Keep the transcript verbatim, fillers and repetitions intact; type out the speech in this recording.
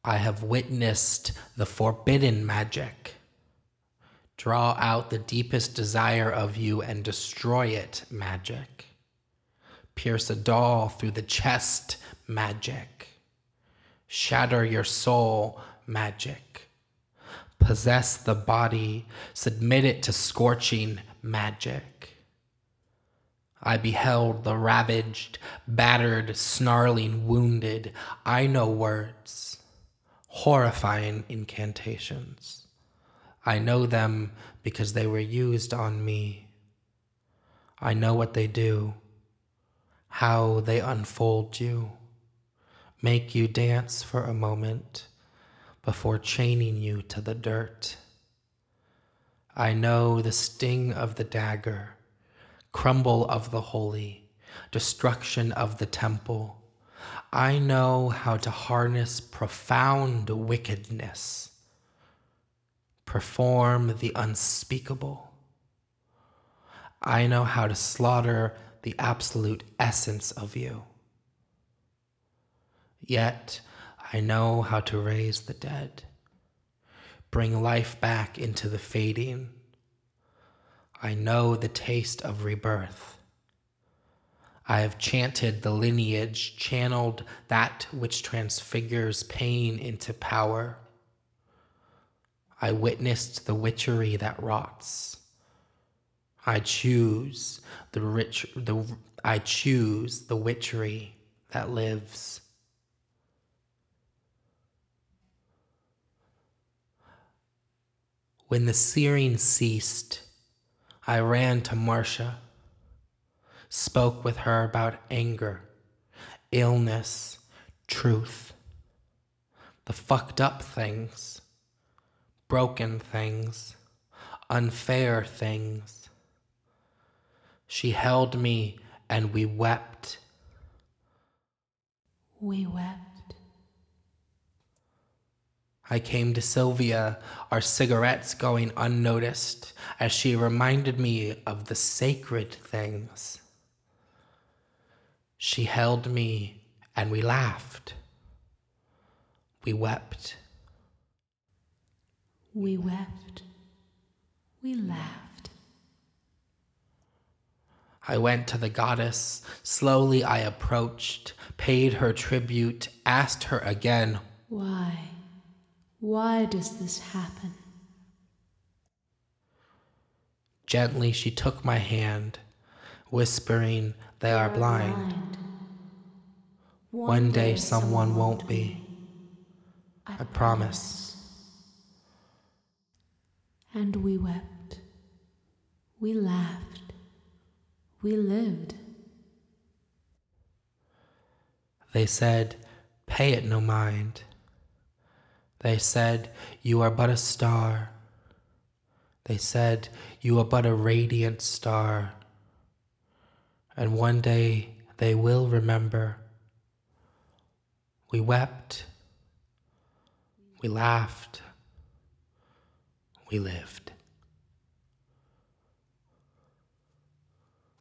I have witnessed the forbidden magic. Draw out the deepest desire of you and destroy it, magic. Pierce a doll through the chest, magic. Shatter your soul, magic. Possess the body, submit it to scorching, magic. I beheld the ravaged, battered, snarling, wounded. I know words, horrifying incantations. I know them because they were used on me. I know what they do, how they unfold you, make you dance for a moment before chaining you to the dirt. I know the sting of the dagger, crumble of the holy, destruction of the temple. I know how to harness profound wickedness, perform the unspeakable. I know how to slaughter the absolute essence of you. Yet I know how to raise the dead, bring life back into the fading. I know the taste of rebirth. I have chanted the lineage, channeled that which transfigures pain into power. I witnessed the witchery that rots. I choose the rich, the I choose the witchery that lives. When the searing ceased, I ran to Marcia, spoke with her about anger, illness, truth, the fucked up things, broken things, unfair things. She held me and we wept. We wept. I came to Sylvia, our cigarettes going unnoticed, as she reminded me of the sacred things. She held me and we laughed. We wept. We wept. We laughed. I went to the goddess. Slowly I approached, paid her tribute, asked her again, Why? Why does this happen? Gently she took my hand, whispering, they are blind. blind. One, One day, day someone won't be. I, I promise. And we wept. We laughed. We lived. They said, pay it no mind. They said, you are but a star. They said, you are but a radiant star. And one day they will remember. We wept. We laughed. We lived.